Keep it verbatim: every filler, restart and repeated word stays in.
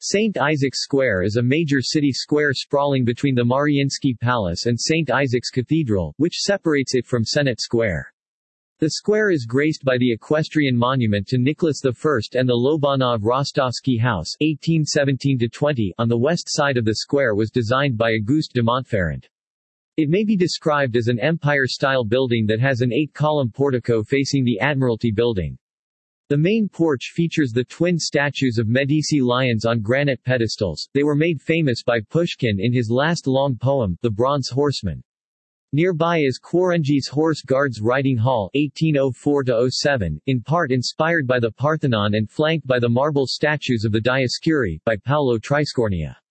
Saint Isaac's Square is a major city square sprawling between the Mariinsky Palace and Saint Isaac's Cathedral, which separates it from Senate Square. The square is graced by the equestrian monument to Nicholas the First and the Lobanov Rostovsky House eighteen seventeen to twenty on the west side of the square was designed by Auguste de Montferrand. It may be described as an empire-style building that has an eight-column portico facing the Admiralty Building. The main porch features the twin statues of Medici lions on granite pedestals. They were made famous by Pushkin in his last long poem, The Bronze Horseman. Nearby is Quarengi's Horse Guards Riding Hall eighteen oh four to oh seven, in part inspired by the Parthenon and flanked by the marble statues of the Dioscuri, by Paolo Triscornia.